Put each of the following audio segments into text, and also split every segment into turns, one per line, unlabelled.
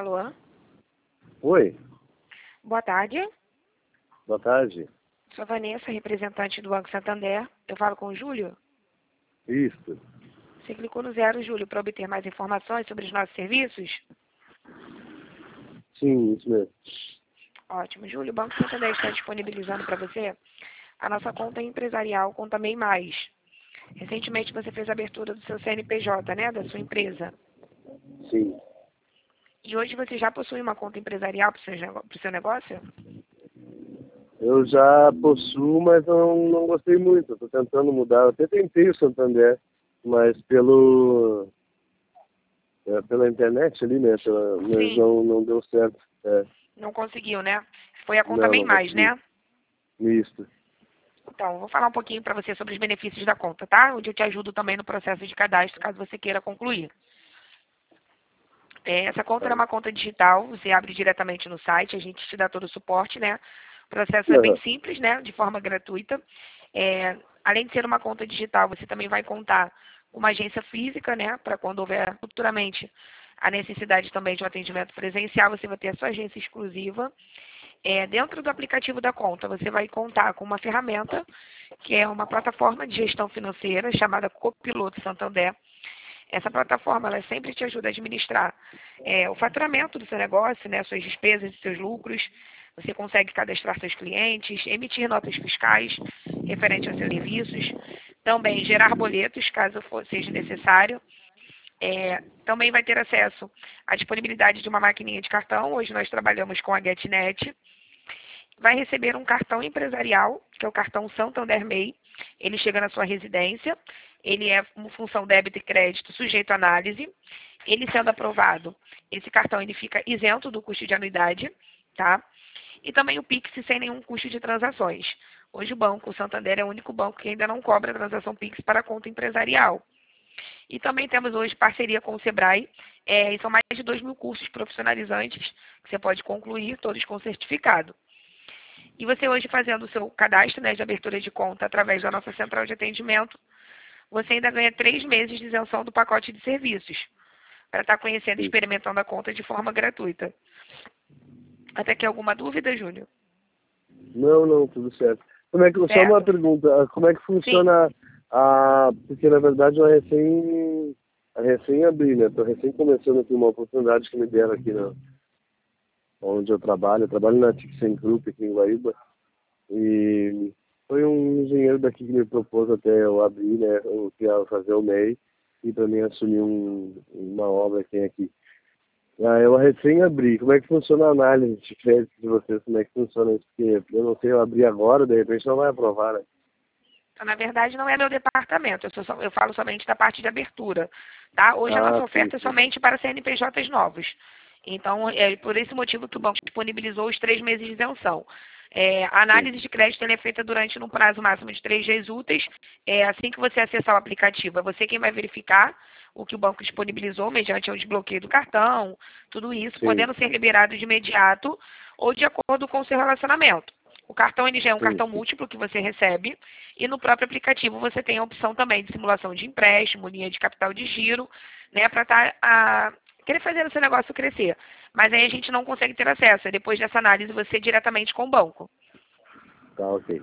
Alô?
Oi,
Boa tarde.
boa tarde.
Sou Vanessa, representante do Banco Santander. Eu falo com o Júlio.
Isso.
Você clicou no 0, Júlio, para obter mais informações sobre os nossos serviços?
Sim, isso mesmo.
Ótimo. Júlio, o Banco Santander está disponibilizando para você a nossa conta empresarial Conta MEI Mais. Recentemente você fez a abertura do seu CNPJ, né? Da sua empresa.
Sim.
E hoje você já possui uma conta empresarial para o seu negócio?
Eu já possuo, mas não gostei muito. Estou tentando mudar. Eu até tentei o Santander, mas pela internet ali, né? Mas
Sim.
não deu certo. É.
Não conseguiu, né? Foi a Conta
Não,
MEI
não
Mais,
consegui.
né?
Isso.
Então, vou falar um pouquinho para você sobre os benefícios da conta, tá? Onde eu te ajudo também no processo de cadastro, caso você queira concluir. Essa conta é
Tá.
uma conta digital, você abre diretamente no site, a gente te dá todo o suporte, né? O processo é bem
Aham.
simples, né? De forma gratuita. Além de ser uma conta digital, você também vai contar com uma agência física, né? Para quando houver futuramente a necessidade também de um atendimento presencial, você vai ter a sua agência exclusiva. Dentro do aplicativo da conta, você vai contar com uma ferramenta, que é uma plataforma de gestão financeira chamada Copiloto Santander. Essa plataforma, ela sempre te ajuda a administrar o faturamento do seu negócio, né, suas despesas e seus lucros. Você consegue cadastrar seus clientes, emitir notas fiscais referente aos seus serviços, também gerar boletos, caso seja necessário. Também vai ter acesso à disponibilidade de uma maquininha de cartão. Hoje nós trabalhamos com a GetNet. Vai receber um cartão empresarial, que é o cartão Santander MEI. Ele chega na sua residência. Ele é uma função débito e crédito sujeito à análise. Ele sendo aprovado, esse cartão ele fica isento do custo de anuidade, tá? E também o Pix sem nenhum custo de transações. Hoje o banco, o Santander, é o único banco que ainda não cobra transação Pix para a conta empresarial. E também temos hoje parceria com o Sebrae, e são mais de 2.000 cursos profissionalizantes que você pode concluir, todos com certificado. E você hoje fazendo o seu cadastro, né, de abertura de conta através da nossa central de atendimento, você ainda ganha 3 meses de isenção do pacote de serviços, para estar conhecendo e
Sim.
experimentando a conta de forma gratuita. Até aqui alguma dúvida, Júnior?
Não, tudo certo. Só uma
Certo?
pergunta. Como é que
Sim.
funciona porque na verdade eu recém abri, né? Estou recém começando aqui uma oportunidade que me deram aqui onde eu trabalho. Eu trabalho na Tixen Group aqui em Guaíba. E foi um engenheiro daqui que me propôs até eu abrir, né? Eu fazer o MEI e para mim assumir uma obra que tem aqui. Eu recém abri. Como é que funciona a análise de crédito de vocês? Como é que funciona isso? Porque eu não sei, eu abri agora, de repente não vai aprovar, né?
Então, na verdade, não é meu departamento, eu falo somente da parte de abertura. Tá? Hoje a nossa
Sim,
oferta é
sim.
somente para CNPJs novos. Então, é por esse motivo que o banco disponibilizou os 3 meses de isenção. A
Sim,
análise de crédito ela é feita durante um prazo máximo de 3 dias úteis. Assim que você acessar o aplicativo, é você quem vai verificar o que o banco disponibilizou mediante o desbloqueio do cartão, tudo isso,
sim,
podendo ser liberado de imediato ou de acordo com o seu relacionamento. O cartão ele já é um
sim,
cartão múltiplo que você recebe e no próprio aplicativo você tem a opção também de simulação de empréstimo, linha de capital de giro, né, para querer fazer o seu negócio crescer. Mas aí a gente não consegue ter acesso. Depois dessa análise você diretamente com o banco.
tá ok.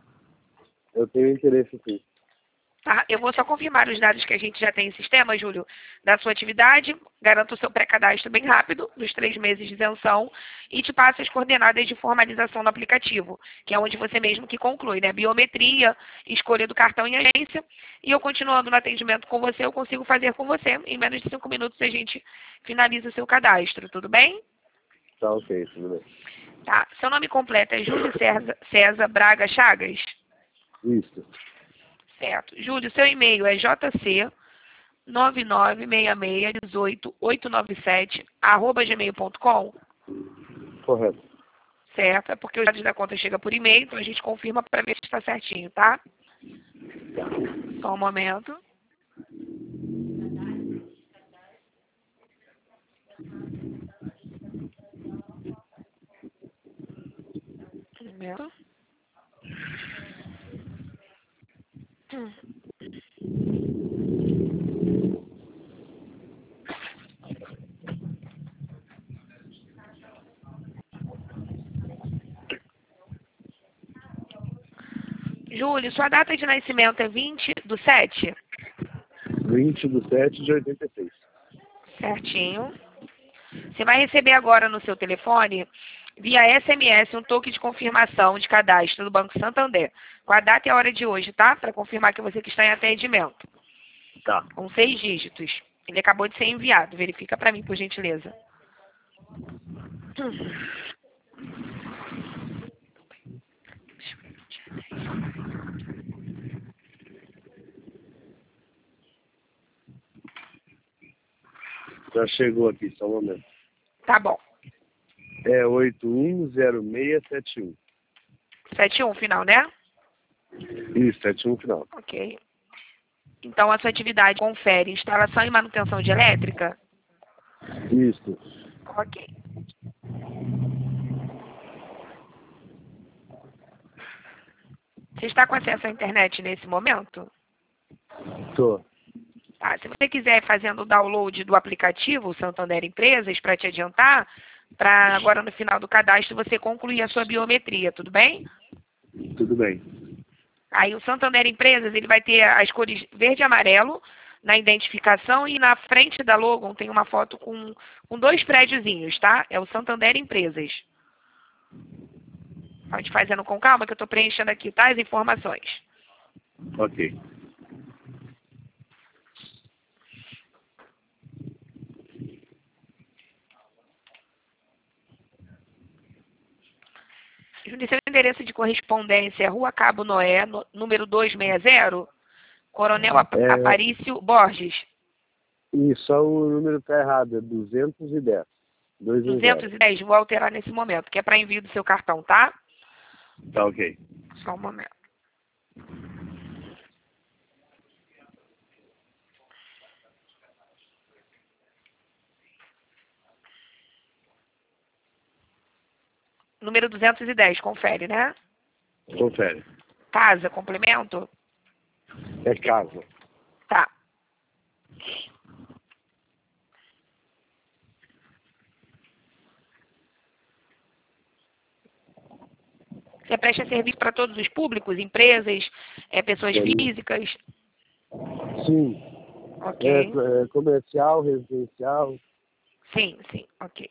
Eu tenho interesse sim.
Tá? Eu vou só confirmar os dados que a gente já tem em sistema, Júlio, da sua atividade, garanto o seu pré-cadastro bem rápido, dos 3 meses de isenção, e te passo as coordenadas de formalização no aplicativo, que é onde você mesmo que conclui, né? Biometria, escolha do cartão em agência, e eu continuando no atendimento com você, eu consigo fazer com você. Em menos de 5 minutos a gente finaliza o seu cadastro, tudo bem?
Tá ok, tudo bem.
Tá. Seu nome completo é Júlio César Braga Chagas?
Isso,
Certo. Júlio, seu e-mail é jc 996688897 @gmail.com.
correto.
Certo? É porque os dados da conta chega por e-mail, então a gente confirma para ver se está certinho, tá? Só um momento. Um momento. Júlio, sua data de nascimento é 20/7?
20/7/86.
Certinho. Você vai receber agora no seu telefone, via SMS, um toque de confirmação de cadastro do Banco Santander, com a data e a hora de hoje, tá? Para confirmar que você que está em atendimento.
Tá.
Com 6 dígitos. Ele acabou de ser enviado. Verifica para mim, por gentileza.
Já chegou aqui, só um momento.
Tá bom.
É 810671.
71 final, né?
Isso, 71 final.
Ok. Então, a sua atividade confere instalação e manutenção de elétrica?
Isso.
Ok. Você está com acesso à internet nesse momento?
Tô.
Tá. Se você quiser fazendo o download do aplicativo Santander Empresas, para te adiantar, para agora no final do cadastro você concluir a sua biometria, tudo bem?
Tudo bem.
Aí o Santander Empresas, ele vai ter as cores verde e amarelo na identificação e na frente da logo tem uma foto com 2 prédiozinhos, tá? É o Santander Empresas. Pode ir fazendo com calma que eu estou preenchendo aqui, tá? As informações.
Ok.
Júlio, seu endereço de correspondência é Rua Cabo Noé, número 260, Coronel Aparício Borges.
Isso, só o número tá errado, é 210. 210.
210, vou alterar nesse momento, que é para envio do seu cartão, tá?
Tá ok.
Só um momento. Número 210, confere, né?
Confere.
Casa, complemento?
É casa.
Tá. Você presta serviço para todos os públicos, empresas, pessoas físicas?
Sim.
Ok.
É comercial, residencial.
Sim, sim, ok.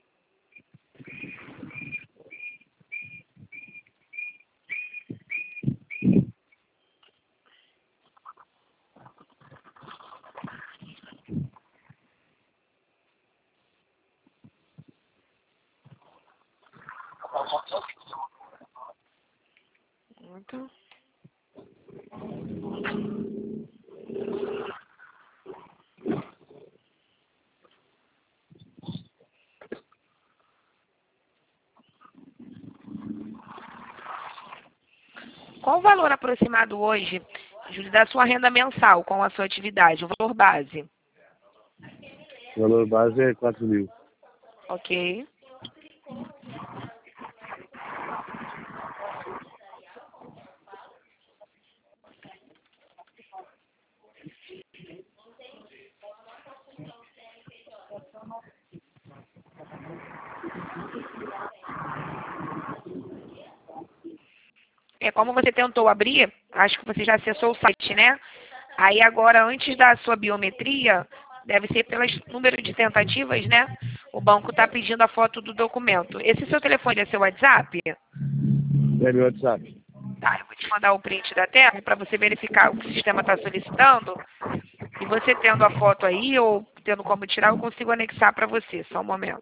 Muito. Qual o valor aproximado hoje, Júlio, da sua renda mensal com a sua atividade, o valor base?
O valor base é 4.000.
Ok. Como você tentou abrir, acho que você já acessou o site, né? Aí agora, antes da sua biometria, deve ser pelo número de tentativas, né? O banco está pedindo a foto do documento. Esse seu telefone é seu WhatsApp?
É meu WhatsApp.
Tá, eu vou te mandar o print da tela para você verificar o que o sistema está solicitando. E você tendo a foto aí, ou tendo como tirar, eu consigo anexar para você. Só um momento.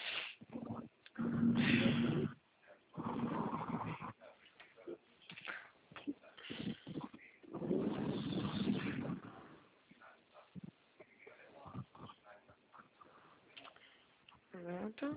Pronto.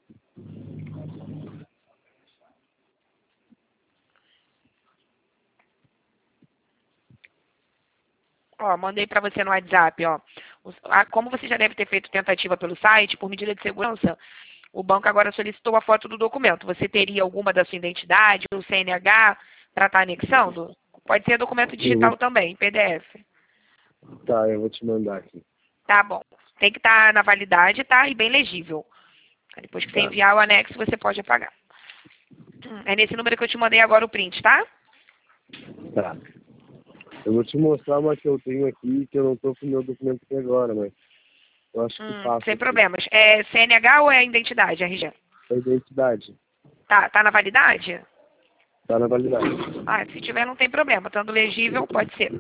Ó, mandei para você no WhatsApp, ó. Como você já deve ter feito tentativa pelo site, por medida de segurança, o banco agora solicitou a foto do documento. Você teria alguma da sua identidade ou CNH para estar anexando? Pode ser documento digital também, PDF.
Tá, eu vou te mandar aqui.
Tá bom. Tem que estar na validade, tá? E bem legível. Aí depois que você enviar o anexo, você pode apagar. É nesse número que eu te mandei agora o print, tá?
Tá. Eu vou te mostrar uma que eu tenho aqui, que eu não tô com o meu documento aqui agora, mas eu acho que passa.
Sem
aqui.
problemas. É CNH ou é identidade, RG?
É identidade.
Tá na validade?
Tá na validade.
Ah, se tiver não tem problema. Estando legível, pode ser.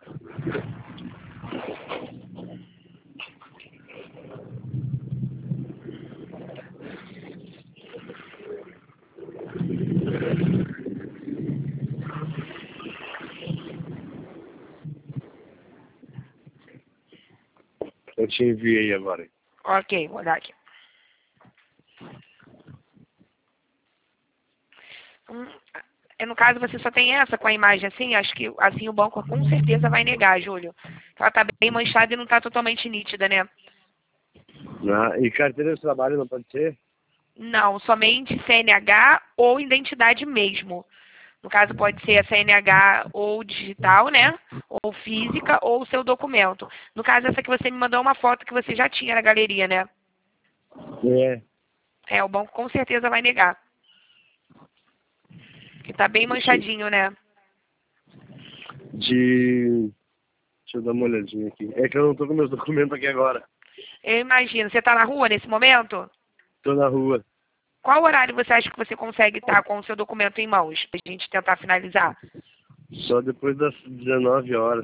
Eu te enviei agora.
Ok, vou dar aqui. No caso, você só tem essa com a imagem assim? Acho que assim o banco com certeza vai negar, Júlio. Ela tá bem manchada e não tá totalmente nítida, né?
E carteira de trabalho não pode ser?
Não, somente CNH ou identidade mesmo. No caso, pode ser a CNH ou digital, né? Ou física, ou o seu documento. No caso, essa que você me mandou é uma foto que você já tinha na galeria, né?
É.
O banco com certeza vai negar. Que tá bem manchadinho, né?
Deixa eu dar uma olhadinha aqui. É que eu não tô com meus documentos aqui agora.
Eu imagino. Você tá na rua nesse momento?
Tô na rua.
Qual horário você acha que você consegue estar com o seu documento em mãos? Pra gente tentar finalizar.
Só depois das 19 horas.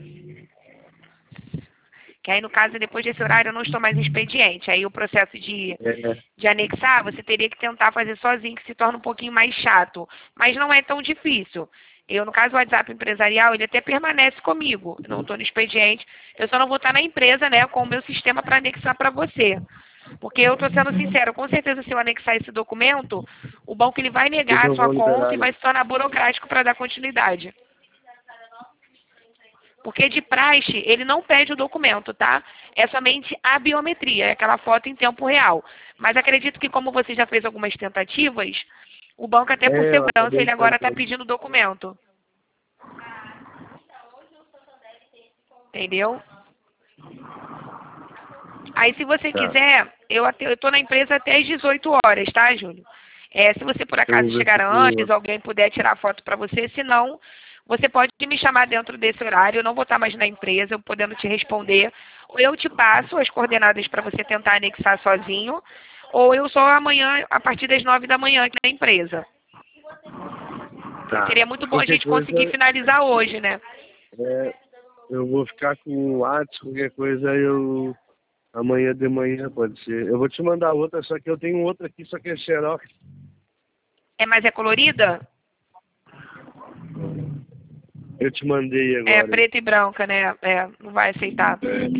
Que aí, no caso, depois desse horário, eu não estou mais em expediente. Aí o processo
É.
de anexar, você teria que tentar fazer sozinho, que se torna um pouquinho mais chato. Mas não é tão difícil. Eu, no caso, o WhatsApp empresarial, ele até permanece comigo. Eu não estou no expediente. Eu só não vou estar na empresa, né, com o meu sistema para anexar para você. Porque eu estou sendo sincero, com certeza, se eu anexar esse documento, o banco ele vai
Eles
negar a
não
sua
vão
conta
liberar,
e
né?
vai se tornar burocrático para dar continuidade. Porque de praxe, ele não pede o documento, tá? É somente a biometria, é aquela foto em tempo real. Mas acredito que como você já fez algumas tentativas, o banco, até por
Eu
segurança,
acabei
ele
de
agora está
fazer.
pedindo o documento. Entendeu? Aí, se você
Tá.
quiser, eu estou na empresa até às 18 horas, tá, Júlio? Se você por
Eu
acaso
vou ver
chegar
se
antes,
tu...
alguém puder tirar a foto para você, se não, você pode me chamar dentro desse horário, eu não vou estar mais na empresa, eu podendo te responder. Ou eu te passo as coordenadas para você tentar anexar sozinho, ou eu só amanhã, a partir das 9 da manhã aqui na empresa.
Tá.
Seria muito bom a
Qualquer
gente conseguir
coisa,
finalizar hoje, né?
eu vou ficar com o WhatsApp, qualquer coisa eu... Amanhã de manhã pode ser. Eu vou te mandar outra, só que eu tenho outra aqui, só que é xerox.
Mas é colorida?
Eu te mandei
É
agora.
preta e branca, né? Não vai aceitar.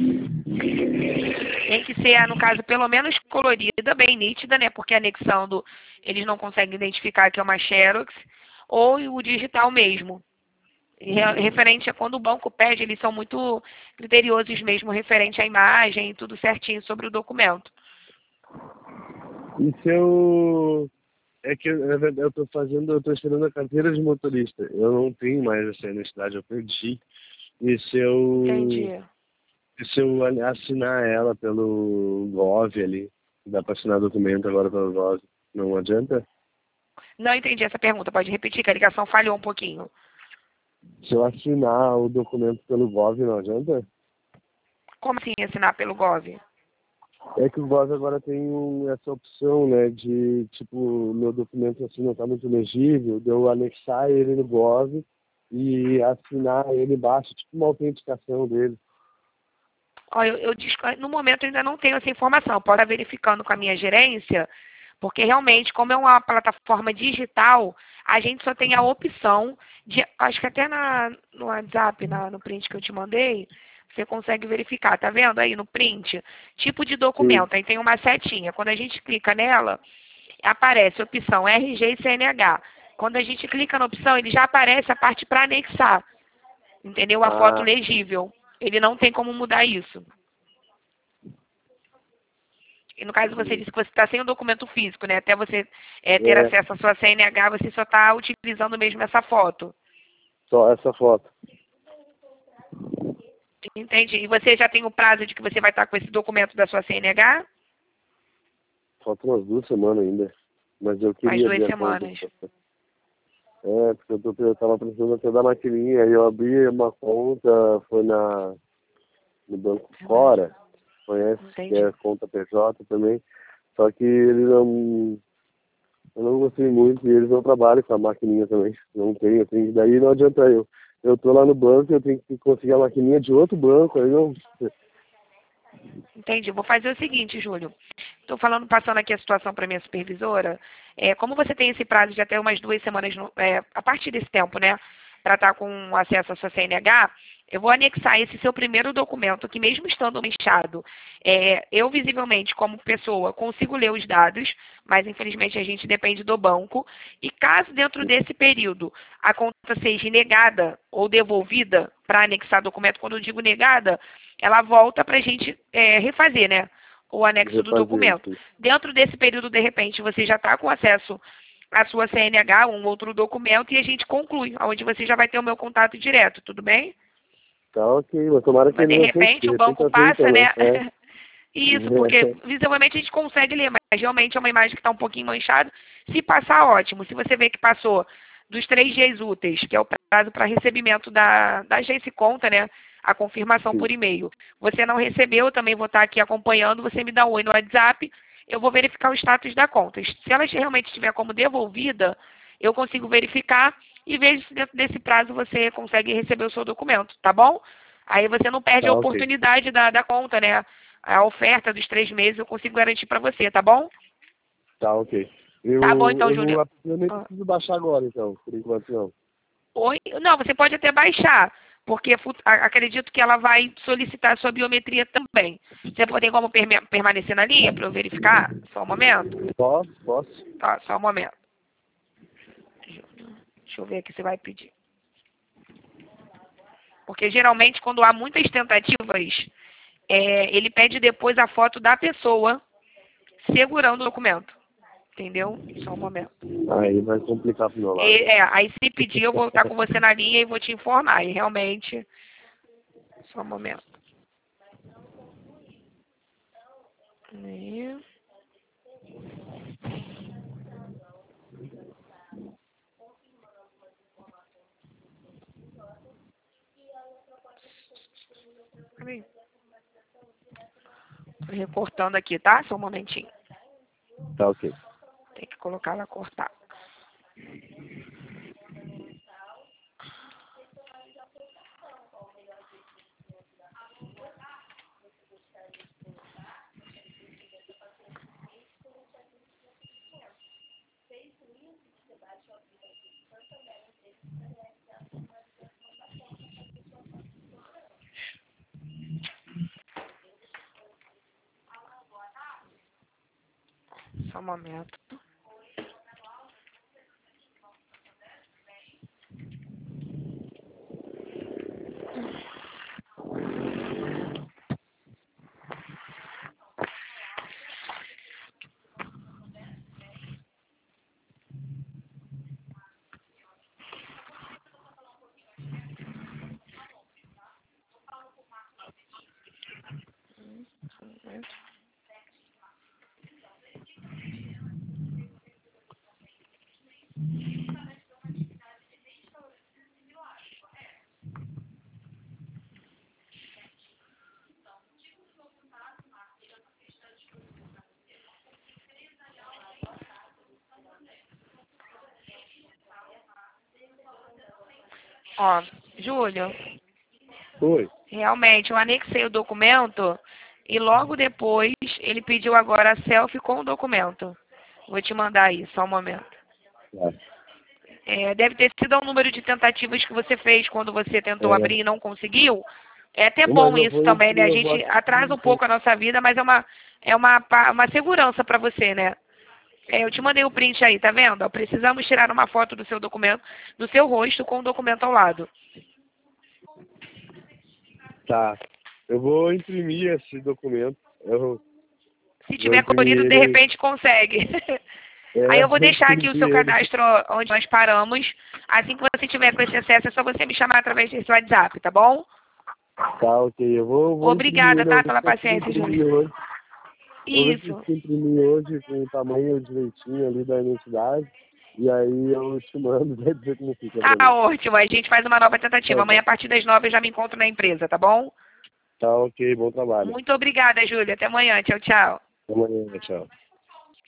Tem que ser, no caso, pelo menos colorida, bem nítida, né? Porque a anexando, eles não conseguem identificar que é uma Xerox, ou o digital mesmo. Referente a quando o banco pede, eles são muito criteriosos mesmo, referente à imagem, tudo certinho sobre o documento.
E se eu... É que, na verdade, eu tô esperando a carteira de motorista. Eu não tenho mais essa necessidade, eu perdi. E
Entendi.
se eu assinar ela pelo Gov ali, dá pra assinar documento agora pelo Gov, não adianta?
Não entendi essa pergunta, pode repetir, que a ligação falhou um pouquinho.
Se eu assinar o documento pelo Gov, não adianta?
Como assim assinar pelo Gov?
É que o Gov agora tem essa opção, né, de, tipo, meu documento assim não tá muito legível, de eu anexar ele no Gov e assinar ele embaixo, tipo uma autenticação dele.
Ó, no momento eu ainda não tenho essa informação. Pode estar verificando com a minha gerência, porque realmente, como é uma plataforma digital, a gente só tem a opção de, acho que até no WhatsApp, no print que eu te mandei, você consegue verificar, tá vendo aí no print? Tipo de
Sim.
documento, aí tem uma setinha. Quando a gente clica nela, aparece a opção RG e CNH. Quando a gente clica na opção, ele já aparece a parte para anexar, entendeu? A foto
Ah,
legível. Ele não tem como mudar isso. E no caso você disse que você está sem o documento físico, né? Até você ter
é,
acesso à sua CNH, você só está utilizando mesmo essa foto.
só essa foto.
Entendi. E você já tem o prazo de que você vai estar com esse documento da sua CNH?
Faltam umas 2 semanas ainda. Mas eu
Mais
queria
2
abrir a conta.
semanas.
porque eu tava precisando até da maquininha, aí eu abri uma conta, foi no Banco Fora, conhece,
Entendi.
que é conta PJ também, só que eles não, eu não gostei muito e eles não trabalham com a maquininha também, não tem, assim, daí não adianta eu tô lá no banco, eu tenho que conseguir a maquininha de outro banco, aí não...
Entendi. Vou fazer o seguinte, Júlio. Estou falando, passando aqui a situação para minha supervisora. Como você tem esse prazo de até umas 2 semanas, a partir desse tempo, né, para estar com acesso à sua CNH, eu vou anexar esse seu primeiro documento, que mesmo estando manchado, eu visivelmente, como pessoa, consigo ler os dados, mas infelizmente a gente depende do banco. E caso dentro desse período a conta seja negada ou devolvida para anexar documento, quando eu digo negada, ela volta para a gente refazer, né? O anexo do documento. Dentro desse período, de repente, você já está com acesso à sua CNH, um outro documento, e a gente conclui, onde você já vai ter o meu contato direto, tudo bem?
Tá ok, mas tomara que
Mas de
ele não aceite,
repente o banco
aceita,
passa,
né?
né? Isso, porque visivelmente a gente consegue ler, mas realmente é uma imagem que está um pouquinho manchada. Se passar, ótimo. Se você vê que passou dos 3 dias úteis, que é o prazo para recebimento da agência e conta, né? A confirmação
Sim.
por e-mail. Você não recebeu, eu também vou estar aqui acompanhando, você me dá um oi no WhatsApp, eu vou verificar o status da conta. Se ela realmente estiver como devolvida, eu consigo verificar e vejo se dentro desse prazo você consegue receber o seu documento, tá bom? Aí você não perde
Tá
a
ok.
oportunidade da conta, né? A oferta dos 3 meses eu consigo garantir para você, tá bom?
Tá ok.
Tá bom então, Júlio.
Eu nem preciso baixar agora, então, por enquanto não.
Oi? Não, você pode até baixar, porque acredito que ela vai solicitar a sua biometria também. Você tem como permanecer na linha para eu verificar? Só um momento.
Posso?
Tá, só um momento. Deixa eu ver aqui se vai pedir. Porque geralmente quando há muitas tentativas, ele pede depois a foto da pessoa segurando o documento. Entendeu? Só um momento.
Aí vai complicar pro meu lado.
Aí se pedir, eu vou estar com você na linha e vou te informar. E realmente, só um momento. Aí. Peraí. Tô recortando aqui, tá? Só um momentinho.
Tá ok.
Tem que colocar ela cortar. Só um momento. Ó, Júlio,
Oi.
realmente, eu anexei o documento e logo depois ele pediu agora a selfie com o documento. Vou te mandar aí, só um momento. Deve ter sido o número de tentativas que você fez quando você tentou abrir e não conseguiu. É até bom isso também, né? A gente atrasa um pouco a nossa vida, mas é uma segurança para você, né? Eu te mandei o print aí, tá vendo? Ó, precisamos tirar uma foto do seu documento, do seu rosto com o documento ao lado.
Tá. Eu vou imprimir esse documento.
Se tiver colorido, de repente consegue. Aí eu vou deixar aqui o seu cadastro onde nós paramos. Assim que você tiver com esse acesso, é só você me chamar através desse WhatsApp, tá bom?
Tá, ok. Eu vou
Obrigada,
imprimir,
tá? Pela paciência, Júlio.
Hoje.
Isso.
Eu vou imprimir hoje com o tamanho direitinho ali da identidade. E aí eu te mando, vai dizer como fica.
Ah, ótimo. A gente faz uma nova tentativa.
Tá,
Amanhã, a partir das 9, eu já me encontro na empresa, tá bom?
tá ok, bom trabalho.
Muito obrigada, Júlia. Até amanhã. Tchau, tchau.
Até amanhã, tchau.